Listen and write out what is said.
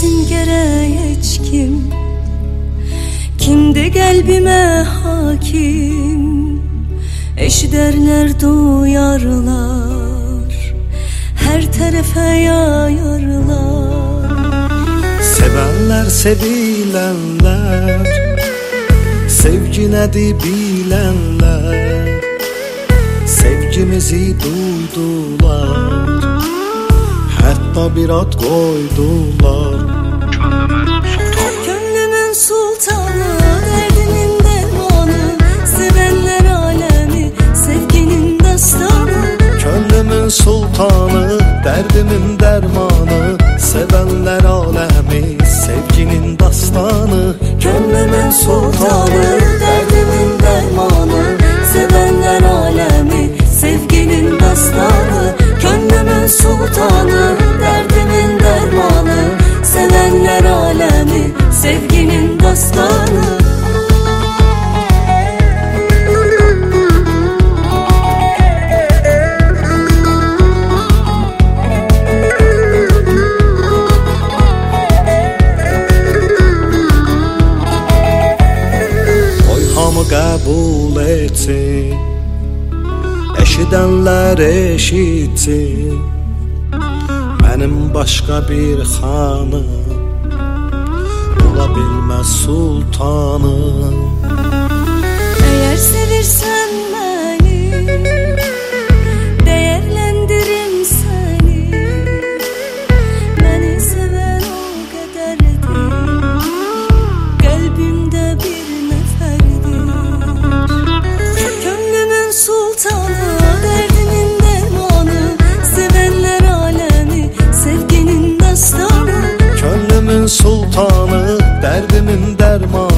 bilsin gerek heç kimdi kalbime hakim. Eşiderler duyarlar, her tarafa yayarlar. Sevenler sevilenler, sevgi nedir bilenler. Sevgimizi duydular, hatta bir ad koydular. Gönlümün sultanı, derdimin dermanı, sevenler alemi, sevginin dastanı. Gönlümün sultanı, derdimin dermanı, sevenler alemi, sevginin dastanı. Gönlümün sultanı, derdimin dermanı, sevenler alemi, sevginin dastanı. Gönlümün sultanı, derdimin dermanı, sevenler alemi, sevginin dastanı. Qəbul etsin, eşidənlər eşitsin. Mənim başqa bir xanım ola bilməz sultanım. Eğer sevirsen beni, değerlendirim seni. Beni seven o kadardır, kalbimde bir neferdir. Gönlümün sultanı, derdimin dermanı, sevenler alemi, sevginin dastanı. Gönlümün sultanı, derdimin dermanı,